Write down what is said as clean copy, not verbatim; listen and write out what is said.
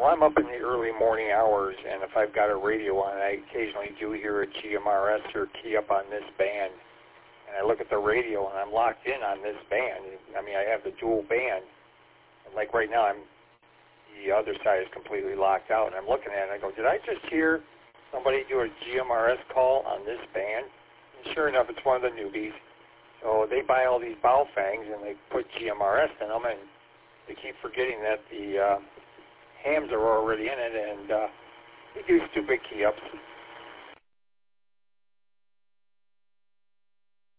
I'm up in the early morning hours, and if I've got a radio on, I occasionally do hear a GMRS or key up on this band. And I look at the radio, and I'm locked in on this band. I mean, I have the dual band. And like right now, the other side is completely locked out, and I'm looking at it, and I go, did I just hear somebody do a GMRS call on this band? And sure enough, it's one of the newbies. So they buy all these Baofangs, and they put GMRS in them, and they keep forgetting that the hams are already in it, and they do stupid key-ups.